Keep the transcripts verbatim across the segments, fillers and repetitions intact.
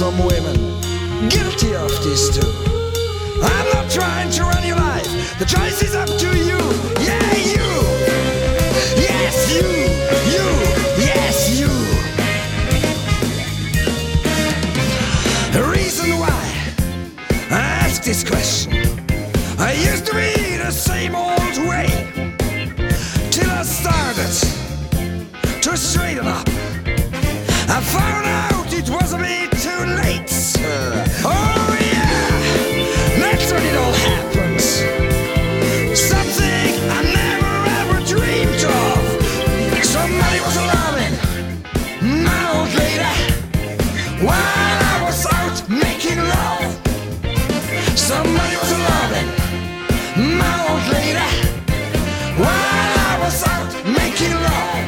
some women guilty of this too. I'm not trying to run your life, the choice is up to you. Yeah, you. Yes, you. You. Yes, you. The reason why I ask this question, I used to be the same old way, till I started to straighten up. I found out it was a bit too late. Oh yeah, that's when it all happens. Something I never ever dreamed of. Somebody was loving my old lady while I was out making love. Somebody was loving my old lady while I was out making love.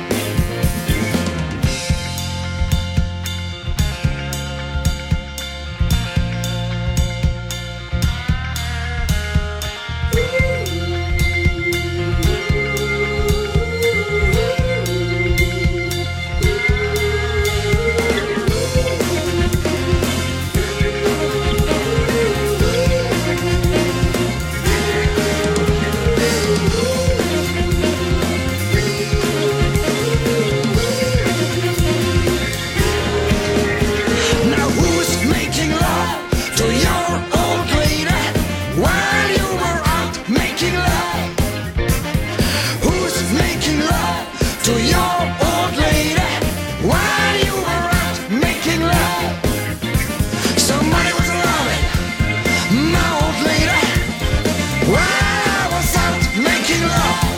While I was out making love.